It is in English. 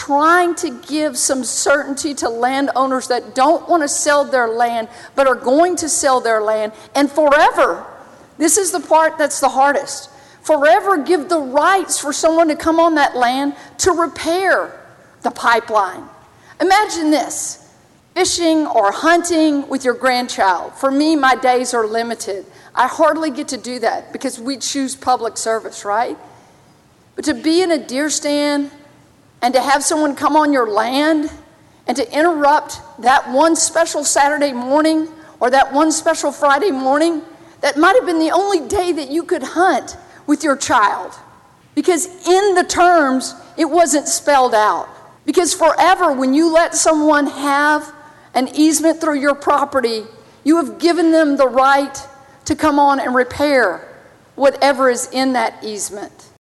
trying to give some certainty to landowners that don't want to sell their land, but are going to sell their land, and forever, this is the part that's the hardest, forever give the rights for someone to come on that land to repair the pipeline. Imagine this, fishing or hunting with your grandchild. For me, my days are limited. I hardly get to do that because we choose public service, right? But to be in a deer stand and to have someone come on your land and to interrupt that one special Saturday morning or that one special Friday morning, that might have been the only day that you could hunt with your child. Because in the terms, it wasn't spelled out. Because forever, when you let someone have an easement through your property, you have given them the right to come on and repair whatever is in that easement.